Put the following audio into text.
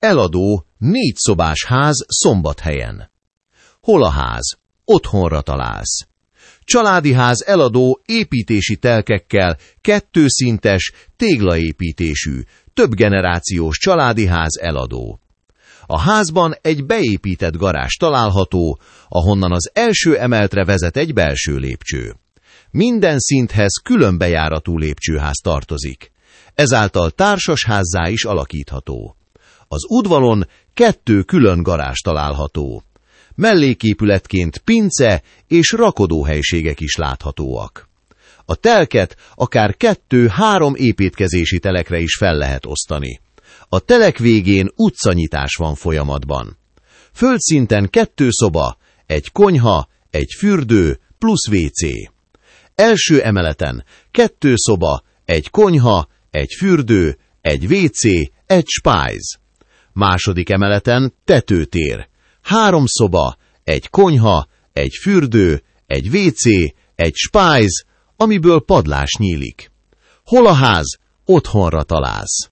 eladó 4 szobás ház Szombathelyen. Hol a ház? Otthonra találsz. Családi ház eladó építési telkekkel, 2 szintes, téglaépítésű, több generációs családi ház eladó. A házban egy beépített garázs található, ahonnan az első emeletre vezet egy belső lépcső. Minden szinthez külön bejáratú lépcsőház tartozik. Ezáltal társasházzá is alakítható. Az udvaron 2 külön garázs található. Melléképületként pince és rakodóhelyiségek is láthatóak. A telket akár 2-3 építkezési telekre is fel lehet osztani. A telek végén utcanyitás van folyamatban. Földszinten 2 szoba, egy konyha, egy fürdő plusz WC. Első emeleten 2 szoba, egy konyha, egy fürdő, egy WC, egy spájz. Második emeleten tetőtér. 3 szoba, egy konyha, egy fürdő, egy WC, egy spájz, amiből padlás nyílik. Hol a ház? Otthonra találsz.